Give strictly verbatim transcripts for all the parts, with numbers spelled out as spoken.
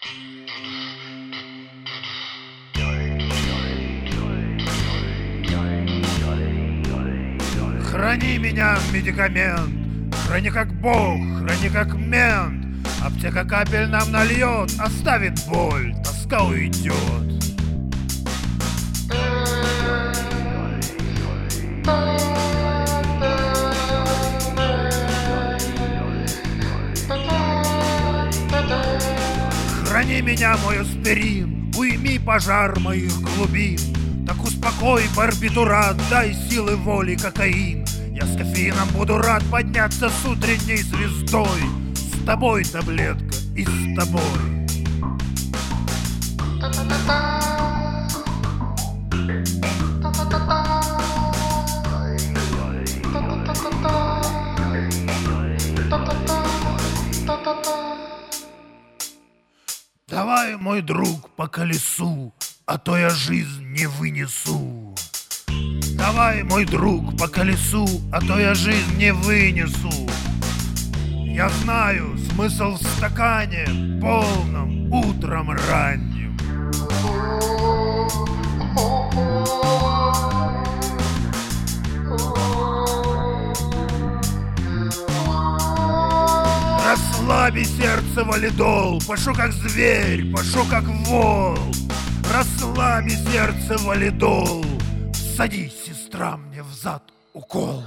Храни меня, медикамент, храни как бог, храни как мент. Аптека капель нам нальет, оставит боль, тоска уйдет. Храни меня, мой аспирин, уйми пожар моих глубин. Так успокой барбитурат, дай силы воли кокаин. Я с кофеином буду рад подняться с утренней звездой. С тобой, таблетка, и с тобой. Давай, мой друг, по колесу, а то я жизнь не вынесу. Давай, мой друг, по колесу, а то я жизнь не вынесу. Я знаю смысл в стакане полном утром ранним. Расслаби сердце, валидол, пошу как зверь, пошу как вол. Расслаби сердце, валидол, садись, сестра, мне в зад укол.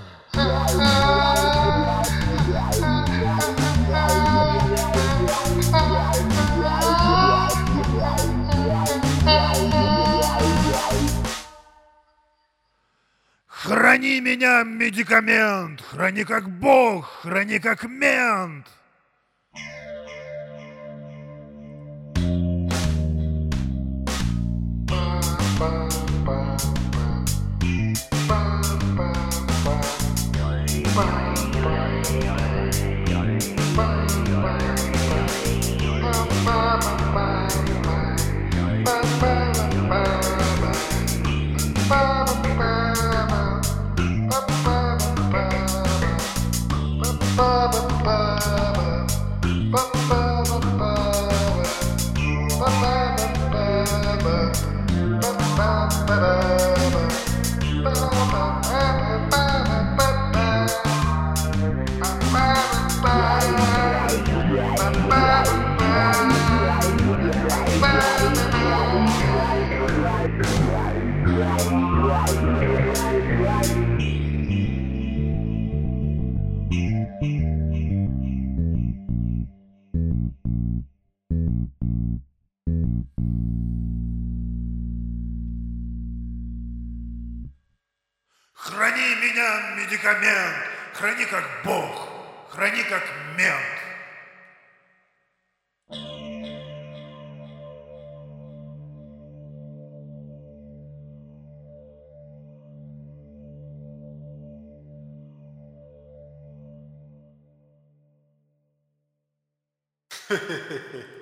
Храни меня, медикамент, храни как бог, храни как мент. Храни меня, медикамент, храни как бог, храни как мент. Хе-хе-хе.